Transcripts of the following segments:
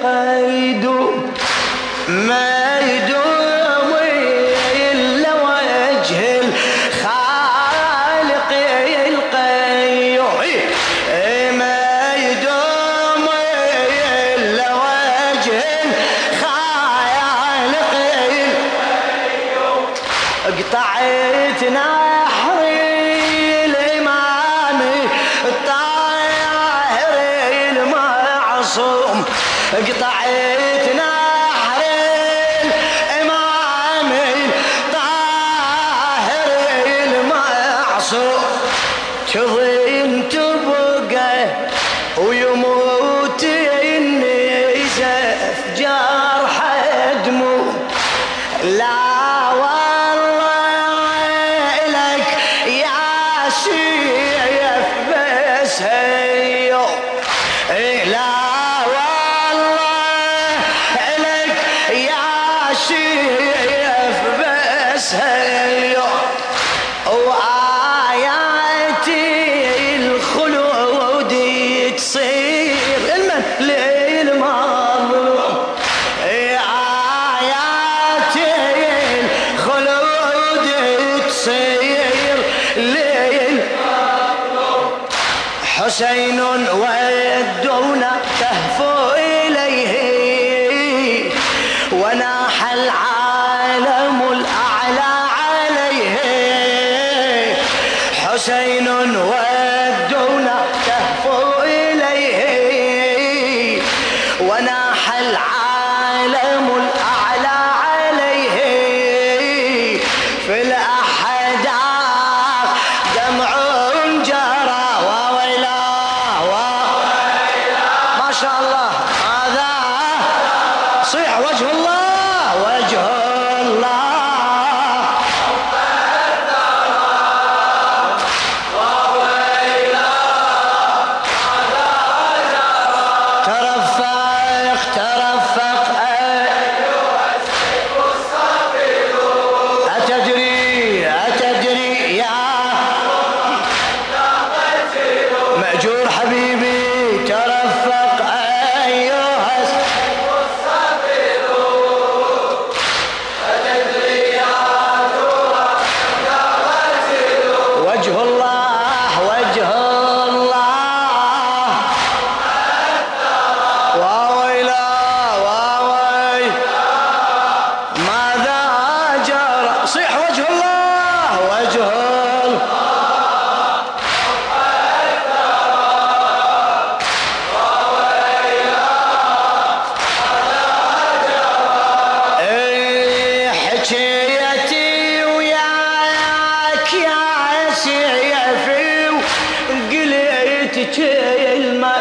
يدوم ما يدوم إلا وجه الخالق القيوم ما يدوم إلا وجه الخالق القيوم قطعت نحر الإمام الطاهر المعصوم قطعت نحر الإمام الطاهر المعصوم تظن تبقى ويموت النزف جرح دموع لا هيو لا والله لك يا شيف بس هيو وآياتي الخلود تصير المن للمظلوم آياتي الخلود تصير حسين ودونا تهفو إليه وناح العالم الأعلى عليه حسين ودونا تهفو إليه وناح العالم الأعلى عليه في الأحداث دمع جرى ما شاء الله هذا صيح وجه الله وجه الله ترفق ترفق أتدري يا مأجور حبيبي ترفق أيها الصابر أتدري يا وجه الله وجه الله واويلا واوي ماذا جرى صيح وجه الله وجه الله حكيتي وياك يا سيفي وقلت كلمة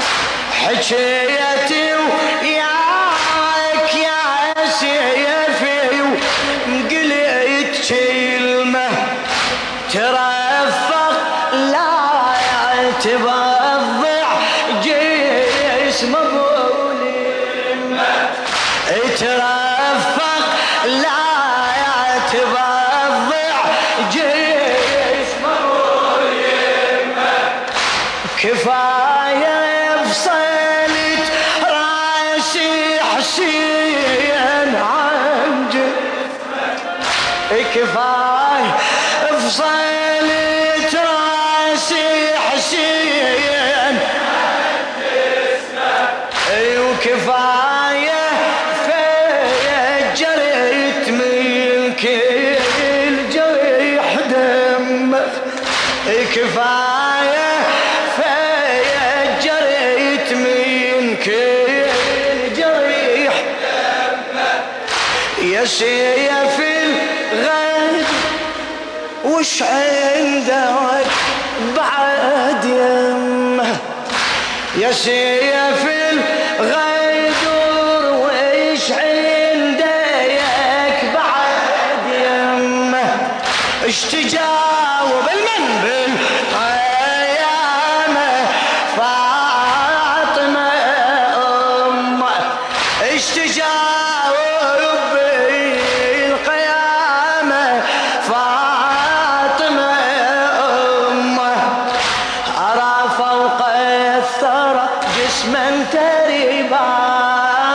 حكيتي وياك يا سيفي وقلت كلمة ترفق لا تبضع جسم بوليمة ترفق لا تبضع جسمه يمه كفاية فصلت راسي حسين عن جسمك كفاية فصلت راسي حسين عن جسمك وكفاية جريت من كل جريح دمك كفاية جريت من كل جريح دمك يا سيف الغد وش عندك بعد يمه يا سيف الغدر وش عندك بعد يمه اش تجاوب المن بالقيامة فاطمة أمه اش تجاوب بالقيامة فاطمة أمه أرى فوق الثرى جسما تريبا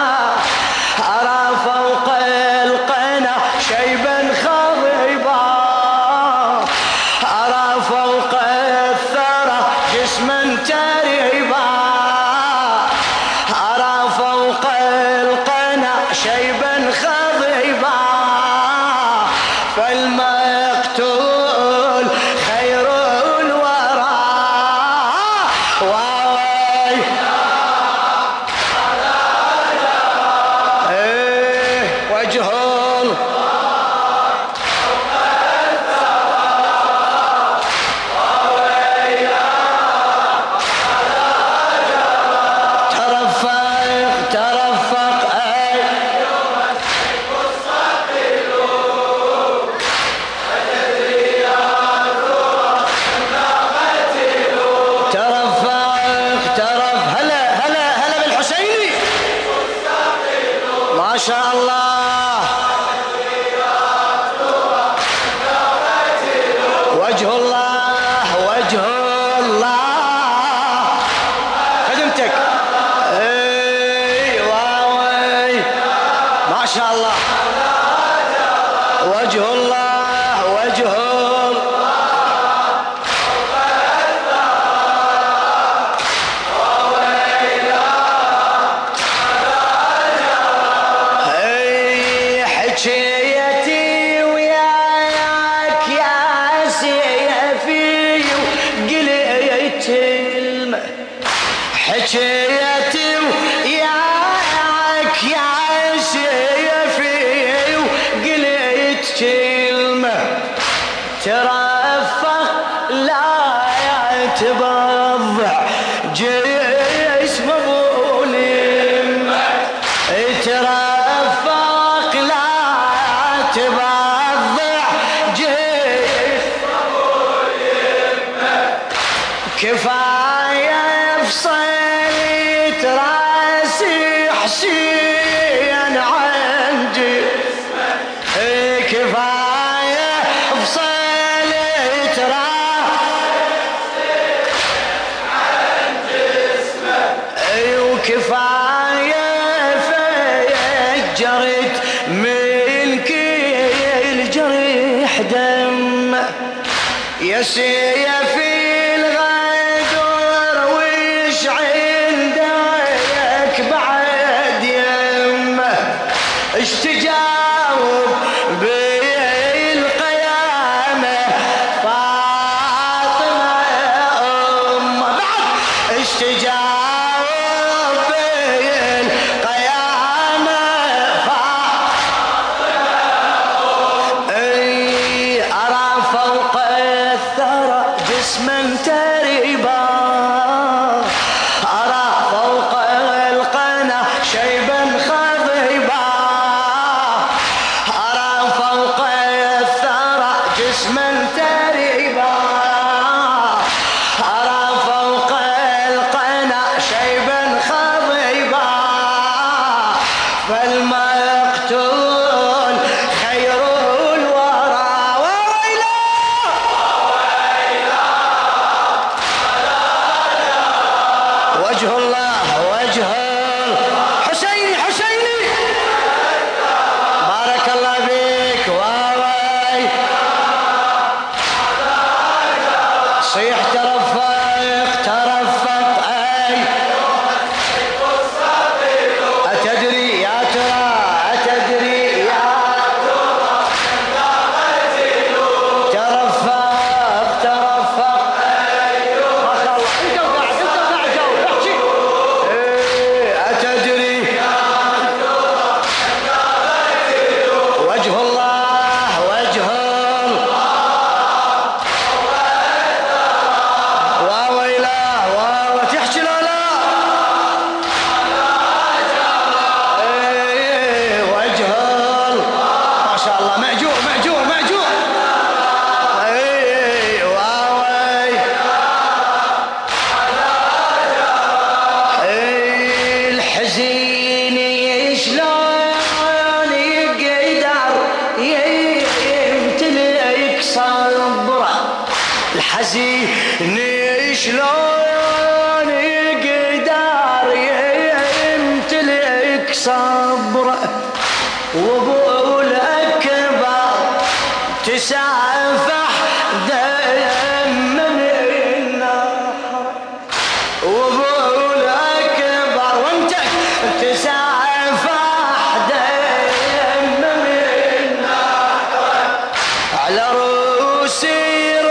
حكيتي وياك يا سيفي وقلت كلمة ترفق لا تبضع جسم ابو اليمة ترفق لا تبضع جسم ابو اليمة كفاية فصلت راسي حسين عن جسمه كفاية فصلت راسي عن جسمه وكفاية فجرت من كل جريح دم يا سيفي ايش تجاوب بالقيامة فاطمة أم بعد ايش تجاوب بالقيامة فاطمة أم أرى فوق الثرى جسما تريبا أرى فوق القنا شيبا خضيبا جسما تريبا أرى فوق القنا شيبا خضيبا فالمقتول خير الورى وويلا وجه الله وجه حسيني حسيني بارك الله بك واوي صيح ترفق ترفق أي أتدري يا ترى أتدري يا ترفق ترفق ما شاء الله انت وقاعد جاوب احكي أتدري وجه الله وجه تحكي لا لا وجه ما شاء الله مأجور مأجور مأجور الحزين شلون يقدر يمتلك صبره الحزين شلون يقدر يمتلك صبره وابو الاكبر تسافح دم من النهر وابو الاكبر وانت تسافح دم من النهر على روسي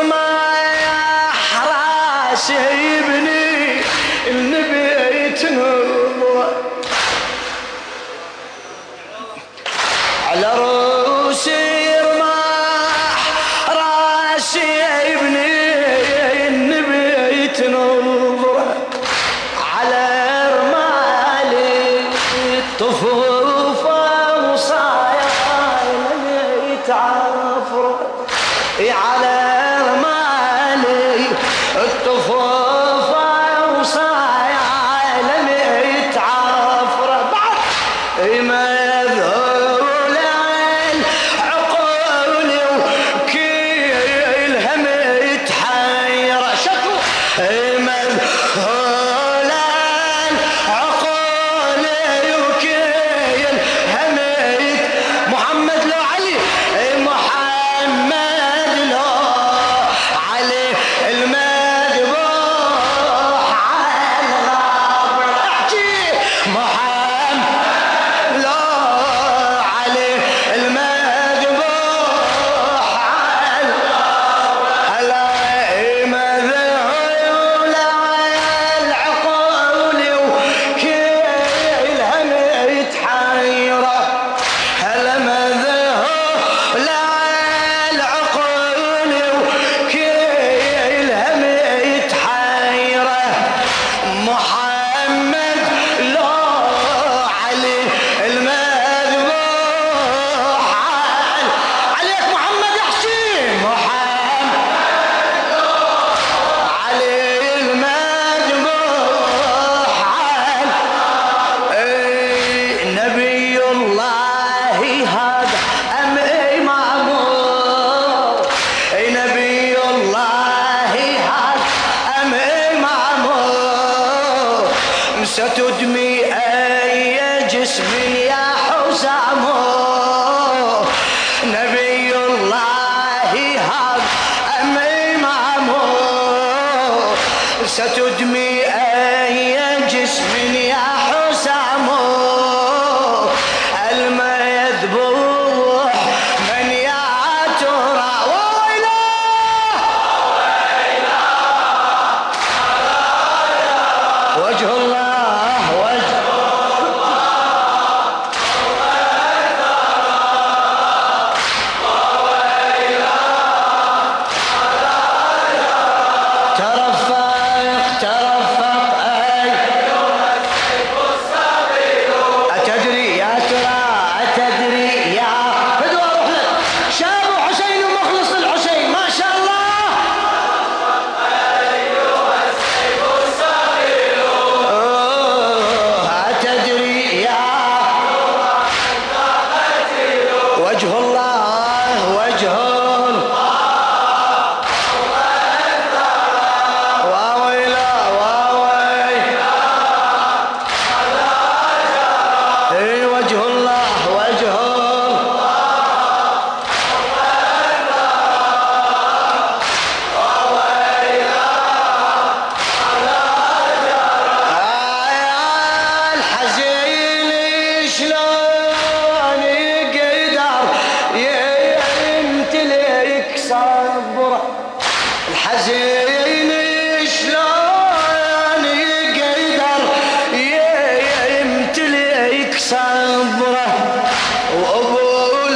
سيبني النبي تنور على روسي رماح راسي ابني النبي تنور على رمالي الطفوفة وصايا يتعافر على الطفوفة وصايا لم يتعافر بعد مذهول العقول وكيلها متحير شكو مذهول العقول وكيلها ستدمي أي جسم يا حسام نبي الله هذا أم إمامه ستدمي أي جسم يا حسام الماء يذبح من يا ترى وجه الله وجه ترفق ترفق أي أتدري يا ترى أتدري يا فدوى روح لك شاب حسين ومخلص الحسين ما شاء الله أتدري يا وجه الله وجه واويلا واوي اي وجه الله وجه الحزين شلون يقدر يمتلك صبره الحزين شلون يقدر يمتلك صبره وابو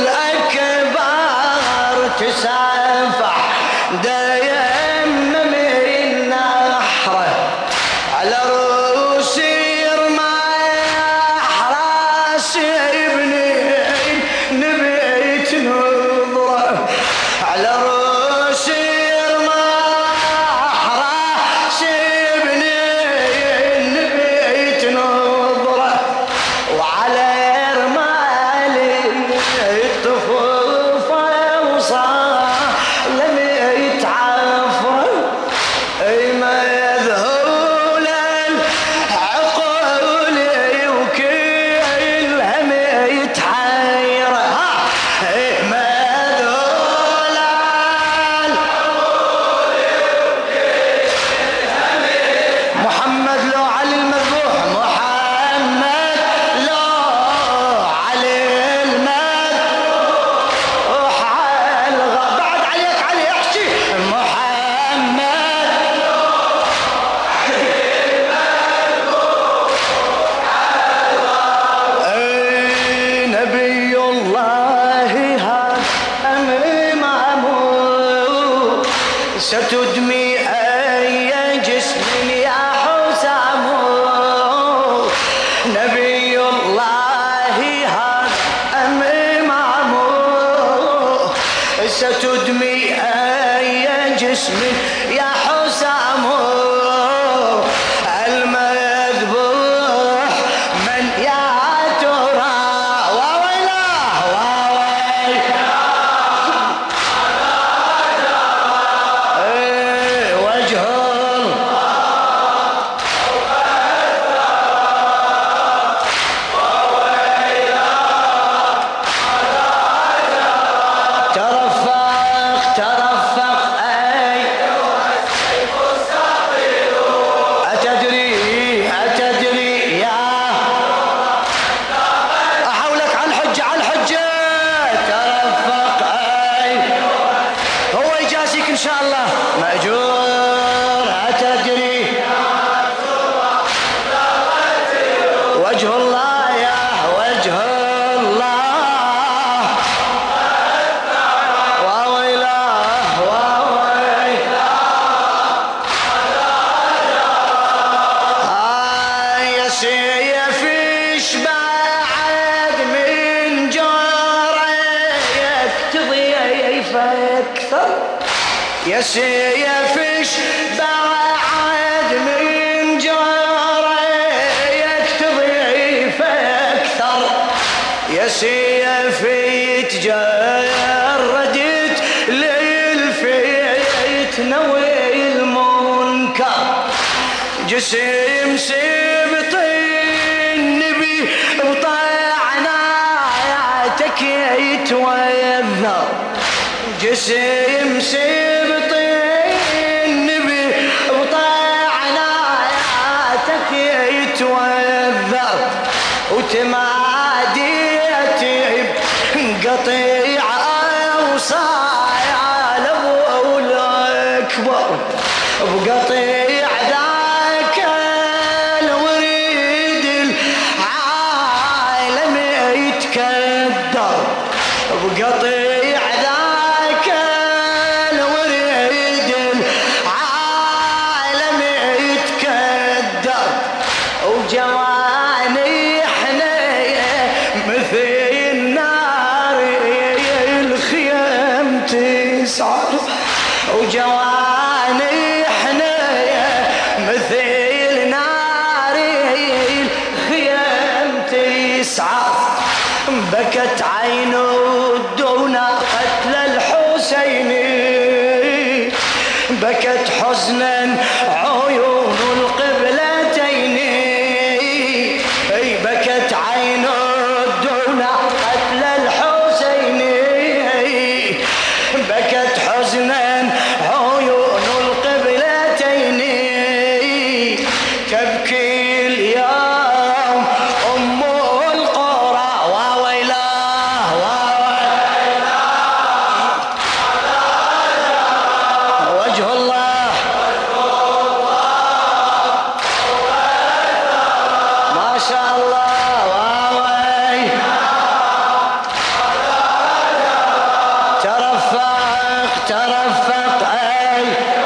الاكبر تسافح دايم من نحره على روسي رماح راس ابني نبيت نظره على روسي رماح راس ابني نبيت نظره وعلى رمالي الطفوفه وصار لم يتعفر اي ما يذهول العقول وكلها ما يتحير اي ما يذهول محمد لو علي المذبوح محمد لو علي المذبوح بعد عليك علي احكي محمد اي نبي الله هذا امامه ستدمي اي جسم يا حسام نبي الله هذا امامه ستدمي اي جسم يا حسام المذبوح من يا ترى واويلا واوي وجه ترفق ترفق أي أتدري أتدري يا أحولك على الحجة على الحجة ترفق أي هو يجازيك إن شاء الله مأجور أتدري وجه الله يا وجه الله واويلاه واويلاه يا سيف بعد من جارك تضيف اكثر يا سيف بعد من جارك تضيف اكثر يا سيفي تجردت للفيت نوي المنكر جسم سبط يتوذر جسم سبط النبي وطعناياتك يتوذر وتماديتي قطيع أوصايا لأبو الأكبر بقطيع ذاك الوريد العالم يتكدر بقطيع ذاك الوريد العالم يتكدر وجواني حنيه مثل النار الخيام تسعر وجواني حنيه مثل نار الخيام تسعر بكت عين دون قتل الحسين بكت حزنا عيون القبلتين بكت عين دون قتل الحسين بكت حزنا عيون القبلتين تبكي اليوم أم القرى وويلاه وجه الله ما شاء الله واوي ترفق أي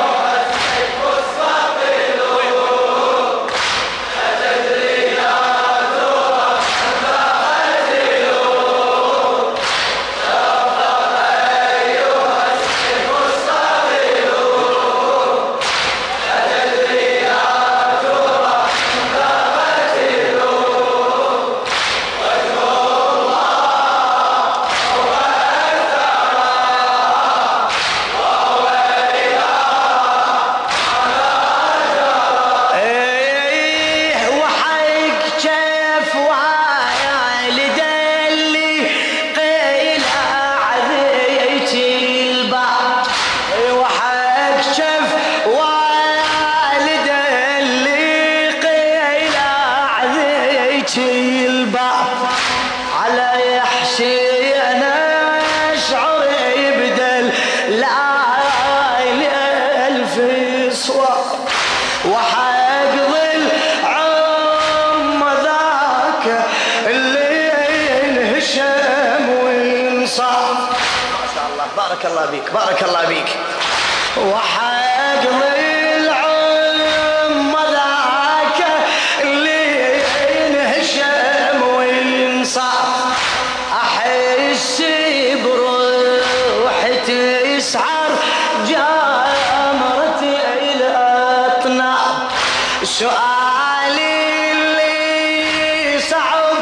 على حسين اشعر يبدل الألف صور وحقضي العم ذاك اللي انهشم وانصار ما شاء الله بارك الله بيك بارك الله بيك وحقضي العم ذاك اللي انهشم وانصار احس بروحي تسعر جامرتي الاطناب سؤالي اللي صعب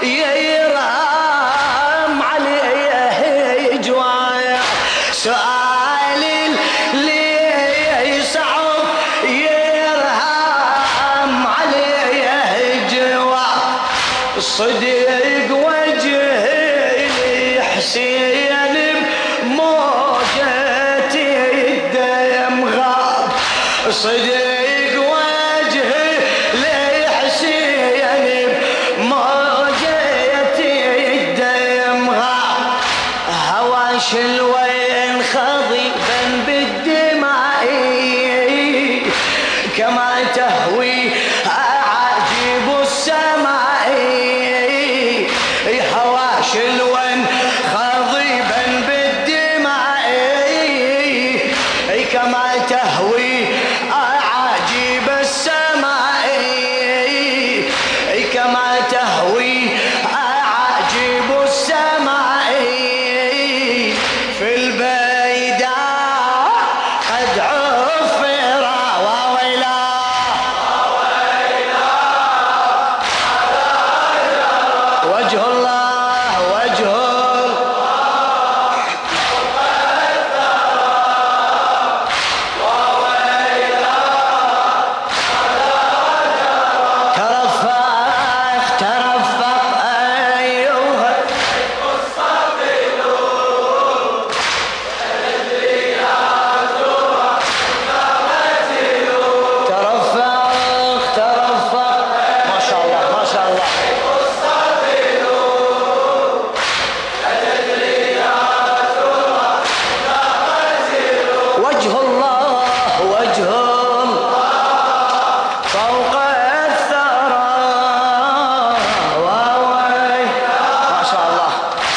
يرام عليه جوايا سؤالي اللي صعب يرام عليه جوايا صدق وجهي لحسين بموجتي الدم غاب صدق وجهي لحسين بموجتي الدم غاب هواش الوين خضيبا بالدماء كما تهوي عجيب السماء شاء الله. وجه الله وجه فوق الثرى، ما شاء الله.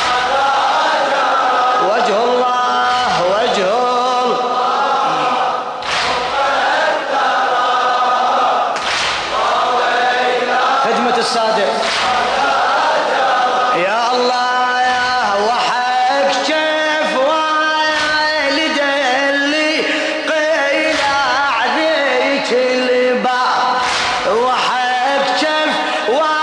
وجه الله وجه خدمة الصادق يا الله يا وحق شف والد اللي قيل عذيك الباب، وحق شف